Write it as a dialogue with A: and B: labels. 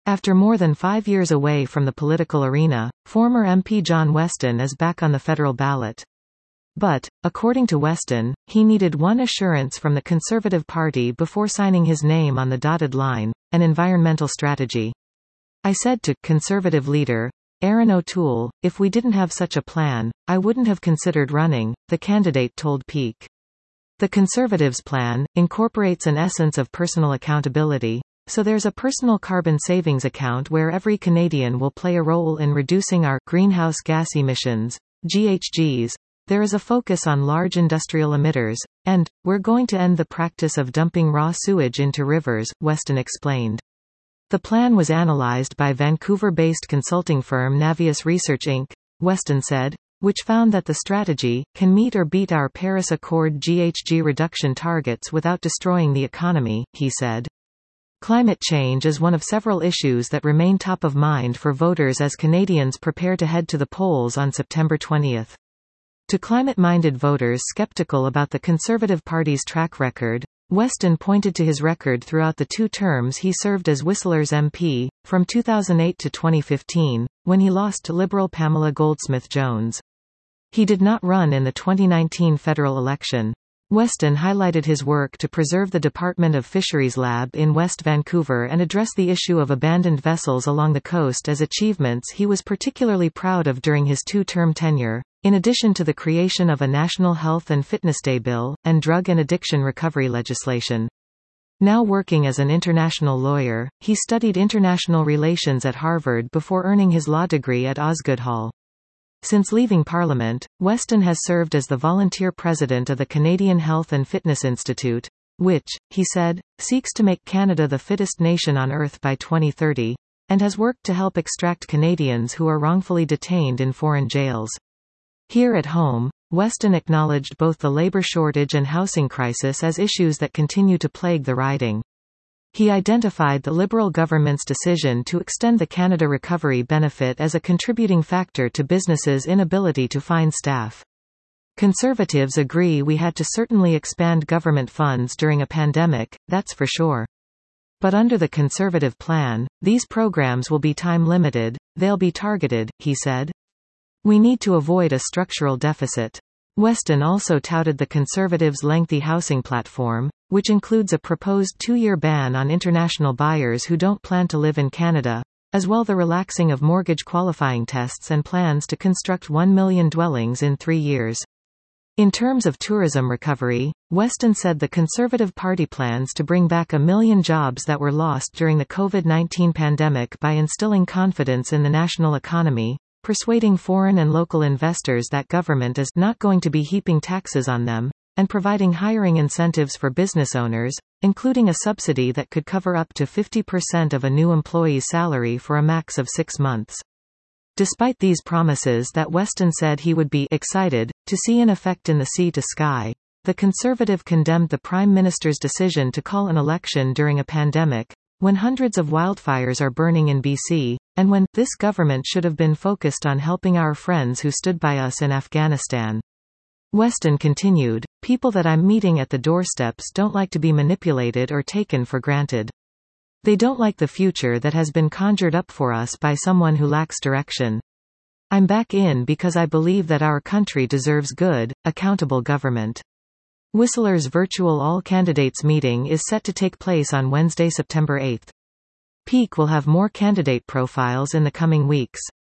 A: After more than 5 years away from the political arena, former MP John Weston is back on the federal ballot. But, according to Weston, he needed one assurance from the Conservative Party before signing his name on the dotted line: an environmental strategy. "I said to Conservative leader Aaron O'Toole, if we didn't have such a plan, I wouldn't have considered running," the candidate told Peak. The Conservatives' plan incorporates an essence of personal accountability. So there's a personal carbon savings account where every Canadian will play a role in reducing our greenhouse gas emissions, GHGs. There is a focus on large industrial emitters, and we're going to end the practice of dumping raw sewage into rivers, Weston explained. The plan was analyzed by Vancouver-based consulting firm Navius Research Inc., Weston said, which found that the strategy can meet or beat our Paris Accord GHG reduction targets without destroying the economy, he said. Climate change is one of several issues that remain top of mind for voters as Canadians prepare to head to the polls on September 20. To climate-minded voters skeptical about the Conservative Party's track record, Weston pointed to his record throughout the 2 terms he served as Whistler's MP, from 2008 to 2015, when he lost to Liberal Pamela Goldsmith-Jones. He did not run in the 2019 federal election. Weston highlighted his work to preserve the Department of Fisheries Lab in West Vancouver and address the issue of abandoned vessels along the coast as achievements he was particularly proud of during his 2-term tenure, in addition to the creation of a National Health and Fitness Day bill, and drug and addiction recovery legislation. Now working as an international lawyer, he studied international relations at Harvard before earning his law degree at Osgoode Hall. Since leaving Parliament, Weston has served as the volunteer president of the Canadian Health and Fitness Institute, which, he said, seeks to make Canada the fittest nation on earth by 2030, and has worked to help extract Canadians who are wrongfully detained in foreign jails. Here at home, Weston acknowledged both the labour shortage and housing crisis as issues that continue to plague the riding. He identified the Liberal government's decision to extend the Canada Recovery Benefit as a contributing factor to businesses' inability to find staff. Conservatives agree we had to certainly expand government funds during a pandemic, that's for sure. But under the Conservative plan, these programs will be time-limited, they'll be targeted, he said. We need to avoid a structural deficit. Weston also touted the Conservatives' lengthy housing platform, which includes a proposed 2-year ban on international buyers who don't plan to live in Canada, as well the relaxing of mortgage qualifying tests and plans to construct 1 million dwellings in 3 years. In terms of tourism recovery, Weston said the Conservative Party plans to bring back 1 million jobs that were lost during the COVID-19 pandemic by instilling confidence in the national economy, persuading foreign and local investors that government is not going to be heaping taxes on them, and providing hiring incentives for business owners, including a subsidy that could cover up to 50% of a new employee's salary for a max of 6 months. Despite these promises that Weston said he would be excited to see in effect in the sea to sky, the Conservative condemned the Prime Minister's decision to call an election during a pandemic, when hundreds of wildfires are burning in BC, and when this government should have been focused on helping our friends who stood by us in Afghanistan. Weston continued, people that I'm meeting at the doorsteps don't like to be manipulated or taken for granted. They don't like the future that has been conjured up for us by someone who lacks direction. I'm back in because I believe that our country deserves good, accountable government. Whistler's virtual all-candidates meeting is set to take place on Wednesday, September 8. Peak will have more candidate profiles in the coming weeks.